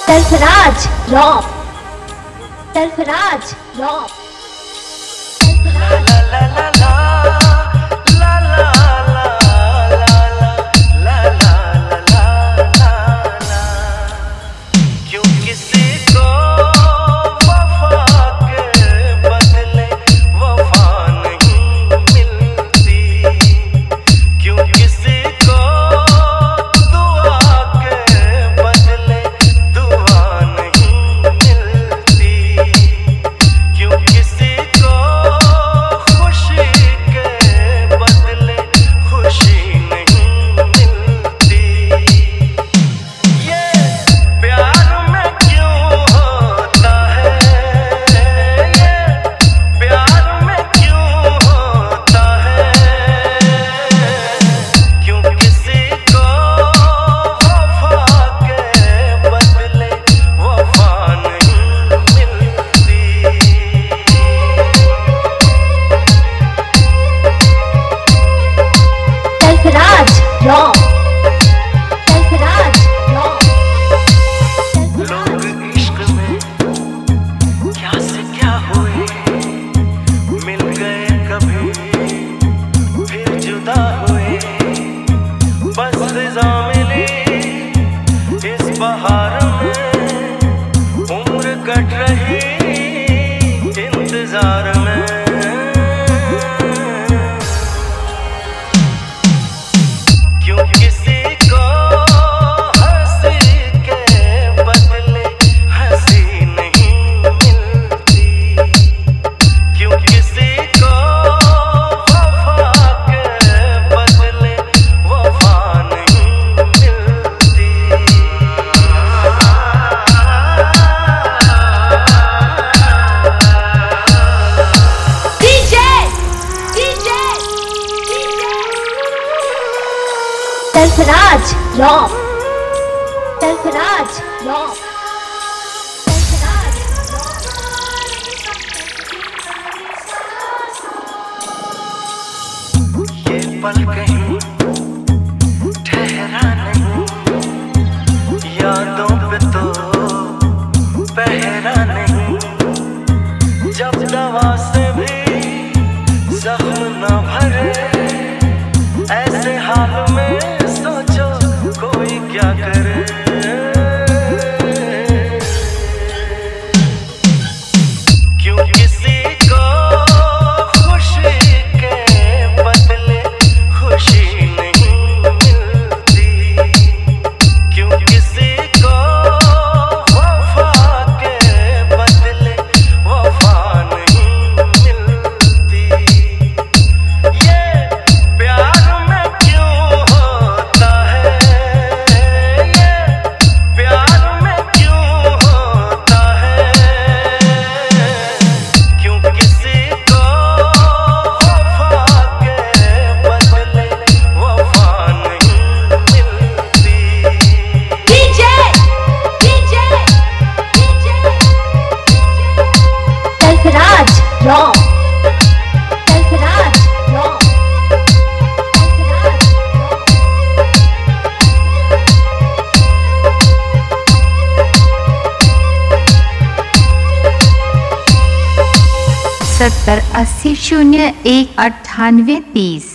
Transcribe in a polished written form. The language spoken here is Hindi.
Sarfaraz rock, Sarfaraz rock, Sarfaraz rock, Sarfaraz rock. लोग इश्क में क्या से क्या हुए, मिल गए कभी फिर जुदा हुए। बस फिजा मिली इस बहार में, उम्र कट रही इंतजार में। Sarfaraz rock, Sarfaraz rock, Sarfaraz rock. ये पल कहीं ठहरा नहीं, यादों पे तो पहरा नहीं। जब दवा से भी जख्म न भरे, ऐसे हाल में सोचो कोई क्या करे। क्यों किसी को खुशी के बदले खुशी नहीं मिलती, क्यों किसी को वफा के बदले वफा नहीं मिलती। ये प्यार में क्यों होता है, ये प्यार में क्यों होता है। क्यों किसी को वफा के बदले वफा नहीं मिलती। DJ DJ DJ Sarfaraz rock, Sarfaraz rock, Sarfaraz rock. 70 80 01 98 30।